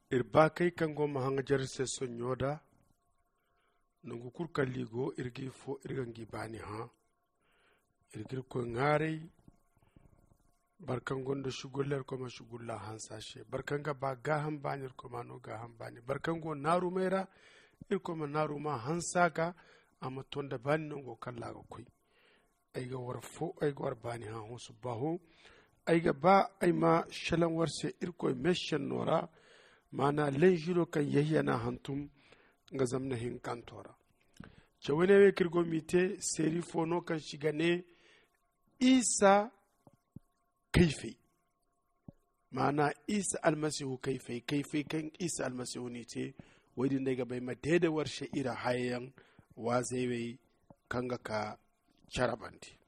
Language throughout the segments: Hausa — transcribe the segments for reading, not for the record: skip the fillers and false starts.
irba kai kango mahanga jarse sonyoda nungu kurkan ligo irgi fo irgangi bani ha irgir ko ngare barkan gondo shuguller ko ma shugulla hansashe barkan ga ba gahan banir ko ma no gahan bani barkan go naru mera ir ko ma naru ma hansaka amma tonda bani nungo kalla ga koi ay ga war fo ay ga war bani ha husu baho ay ga ba ay ma shalan warse ir ko meshan nora mana lenjiro kan yahyana hantum nga zamna hin kantora cewene we kirgo mite seri fono kan shigane isa kaifi mana isa almasihu kaifi kan isa almasihu ni ce wadi daga bai madede warshe ira hayan wazewe kanga ka charabanti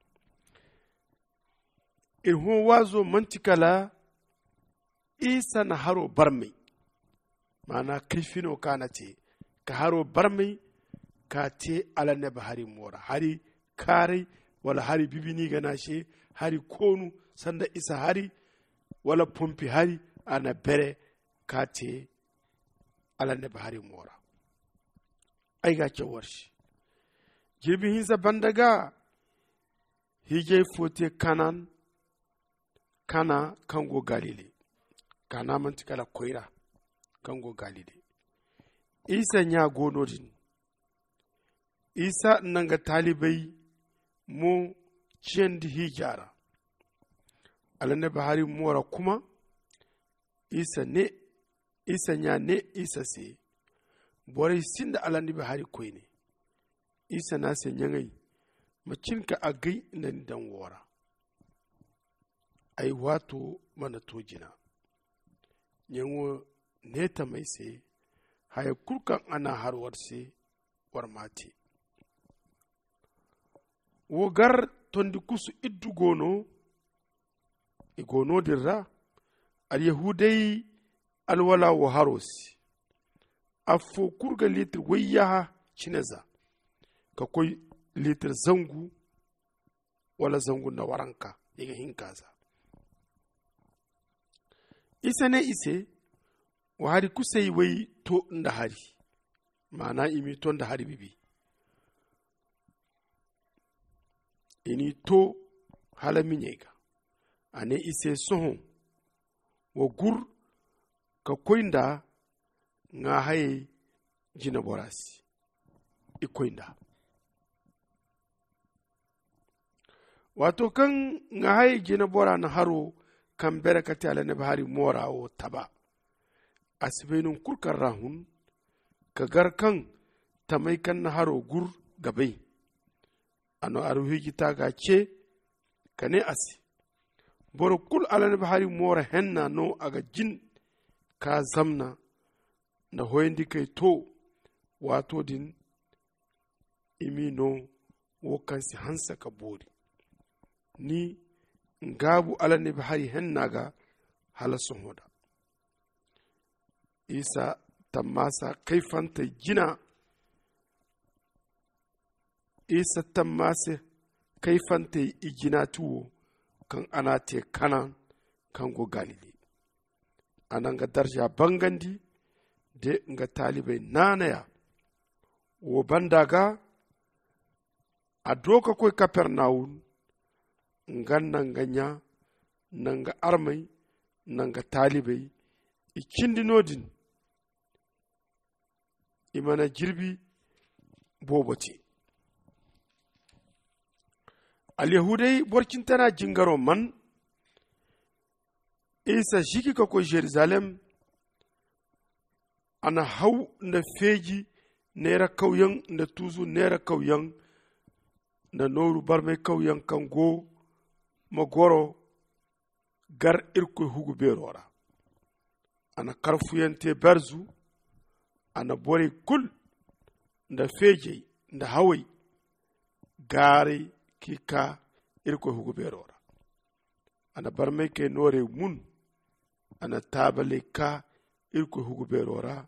irhu wazo mantikala isa na haro barmai mana kaifino kana ce ka haro barmai ka te ala neba hari mora hari kare wala hari bibini gana she hari konu sanda isa hari wala pompi hari ana bere ka te ala neba hari mora ai ga ce warshi jirbi hinsa bandaga hije fote kana kango galile kana mantikala koira kango galile isa nya gonodin isa nanga talibai mu cendi hijara alane bahari mora kuma isa nya ne isa se bore sinda alane bahari koine isa na se nyangai macinka agai nan dan wora ai wato mana tojina nyanwo neta mai se haya kurkan ana harwar se war mate wogar tondi kusu iddu gono dirra al yahudai alwala wa harosi afo kurga litir wayyaha cineza ka koi litir zangu wala zangu na waranka yaga hinkaza isa ne ise wa hari kusai wai to nda hari mana imi to nda hari bibi ini to hala minyega ane ise sohon wa gur ka koinda nga haye jina borasi ikoinda wato kan nga haye jina bora na haro kan berakati ala ne bahari mora o taba asibenun kurkar rahun ka garkan tamai kan na haro gur gabai ano aruhi ta ga ce kane asi boro kul ala ne bahari mora henna no aga jin ka zamna na hoyndi kai to wato din imi no wo kansi hansa ka bori ni ngabu ala ne bahari henna ga halasun hoda isa tammasa kaifanta jina isa tammasa kaifanta ijina tuwo kan ana te kanan kan go galili anan ga darja bangandi de nga talibai nanaya wo bandaga a doka koy kapernaun nganna nganya nanga armai nanga talibai ikindinodin imana jirbi bobote al yahudai borkin tana jingaro man isa shiki ka ko jerusalem ana hau na feji nera kauyan na tuzu nera kauyan na noru barmai kauyan kango magoro gar irko hugu berora ana karfuyante berzu ana bore kul da feje da hawai gare kika irko hugu berora ana barmai ke nore mun ana tabale ka irko hugu berora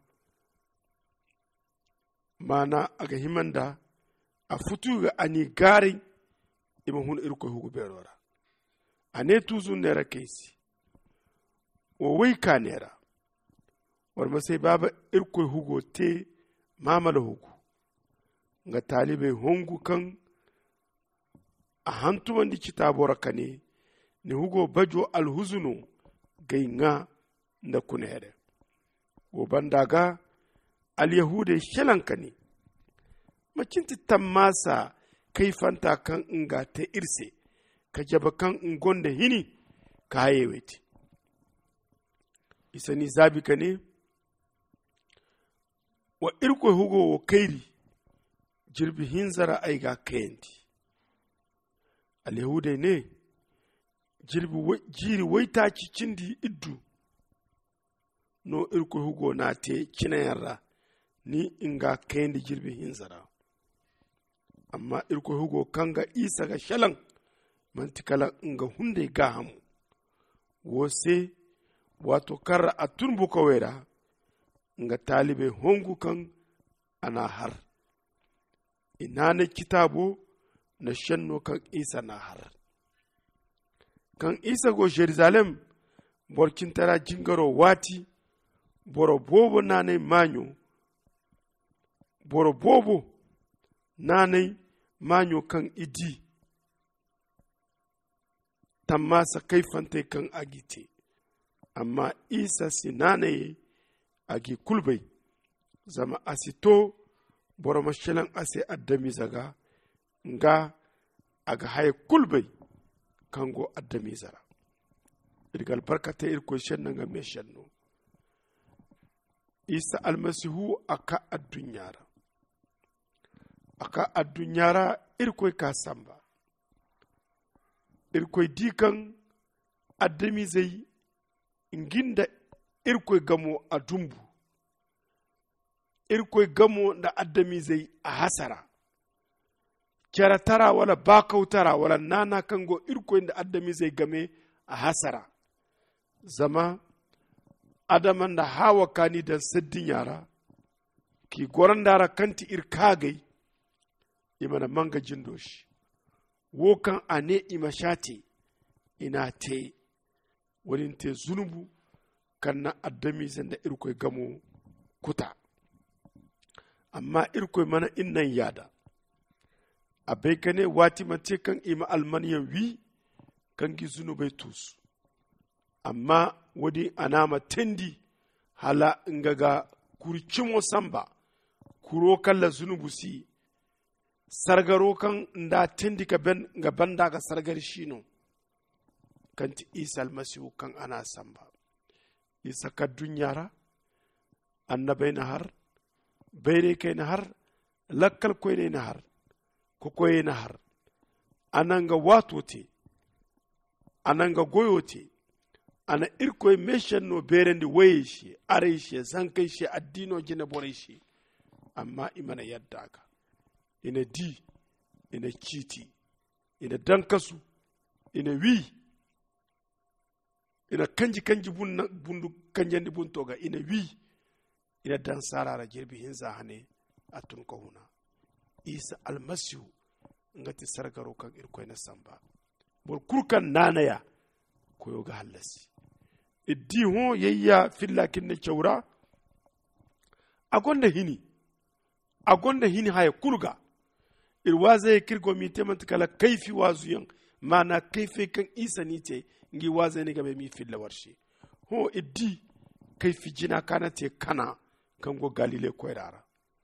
mana aga himanda a futu ga ani gari ima hun irko hugu berora ane tuzu nera kesi o wai ka nera warma sai baba irkoi hugo te mamala hugu nga talibe hongu kan a hantuman di kitabora kane ni hugo bajo alhuzunu gai nga da kunere wo bandaga al-yahude shelankani macinti tammasa kai fanta kan inga ta irse ka jaba kan ingonda hini ka hayeweti isani zabi kane wa irko hugo wo kairi jirbi hinzara aiga kayanti al-yahude ne jiri waita cindi iddu no irko hugo na te kinayarra ni inga kayandi jirbi hinzara amma irko hugo kanga isa ga shalan mantikala inga hunde ga hamu wose wato karra a turbu kawera nga talibe hongu kan ana har ina na kitabo na shanno kan isa na har kan isa go Jerusalem borkin tara jingaro wati boro bobo nanai manyo boro bobo nanai manyo kan idi tammasa kaifante kan agite amma isa sinanaye agi kulbai zama asito boro mashalan ase addami zaga nga aga haye kulbai kango addami zara irgal barkata irko shenna nga me shenno isa almasihu aka addunyara irko ka samba irko dikan addami zai inginda irko gamo adumbu irko gamo da addami zai a hasara kyara tara wala bakautara wala nana kango irko da addami zai game a hasara zama adaman da hawa kani da siddin yara ki goran dara kanti irkagai imana manga jindoshi wokan ane imashate ina te wani te zunubu kanna addami zanda irko gamo kuta amma irko mana innan yada abai kane wati mace kan ima almaniyan wi kan gi zunubai tusu amma wadi anama tendi hala ngaga kurcimo samba kuro kalla zunubu si sargaro kan nda tendi ka ben nga banda ga sargar shino kanti isa almasihu kan ana samba isa ka dunyara annabai na har bayre kai na har lakkal koy ne na har ko koy na har ananga watote ananga goyote ana irkoy meshen no berendi wayishi areshi zankaishi addino jina boreshi amma imana yaddaka ina di ina kiti ina dankasu ina wi ina kanji bundu kanjandi buntoga ina wi ina dan sarara jirbi hinza hane atun ko huna isa almasihu ngati sargaro kan irkoy na samba bol kurkan nanaya ko yoga halasi iddi ho yayya fillakin ne chawra agonda hini haya kurga irwaze kirgo mi temant kala kaifi wazuyan mana kaifi kan isa ni te ngi waze ne gabe mi filla warshi ho iddi kaifi jina kana te kana kango galile ko rara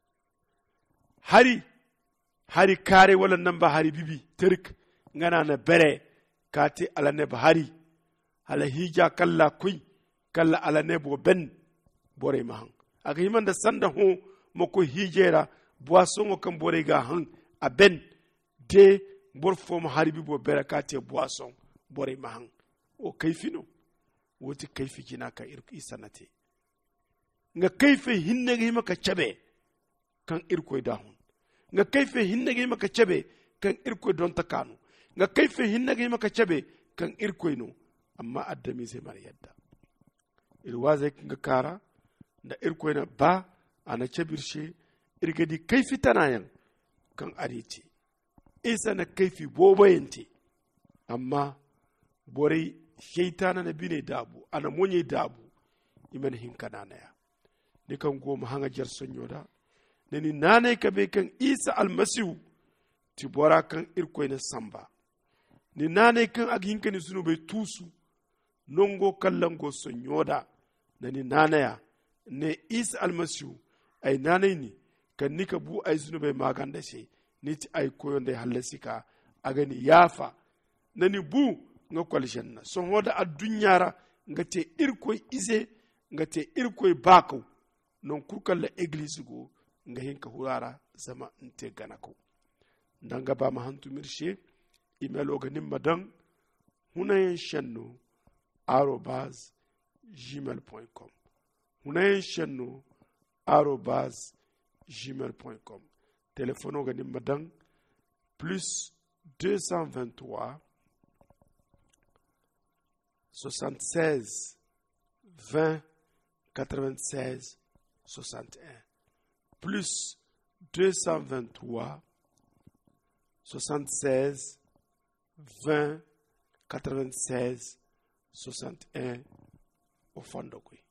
hari kare wala namba hari bibi terik ngana na bere kati ala ne bahari ala hija kalla kuy kalla ala ne bo ben bore mahan aga himanda sanda ho moko hijera boisson kan bore ga han a ben de bor fom haribi bo berakate boisson bore mahan o kayfino woti kayfi jina ka isanate nga kayfe hinne ga maka chabe kan irko dahun nga kayfe hinne ga maka chabe kan irko don takanu nga kayfe hinne ga maka chabe kan irko no amma addami zai mar yadda irwaze nga kara da irko na ba ana chabirshe irgadi kayfi tanayan kan ariti isa na kayfi bobayente amma bore shaytana na bine dabu ana monye dabu iman hinkana na ya ni kan goma hanga jar sonyoda neni nane kabe kan Isa almasihu ti bora kan irko ne samba ni nane kan aginka ni sunu bai tusu nongo kallango sonyoda nani nane ya ne Isa almasihu ay nane ni kan nika bu ay sunu bai maganda se ni ti ay koyon da halasika agani yafa nani bu nga kwalishanna son hoda a dunyara nga te irkoy ise nga te irkoy bako non kurkal la église go nga hinka hurara zama nte ganako ndanga ba ma hantu mirshe email oganim madan hunayen shanno @gmail.com hunayen shanno @gmail.com téléphone oganim madan plus 223 76 20 96 61 plus 223 76 20 96 61 au fond de quoi.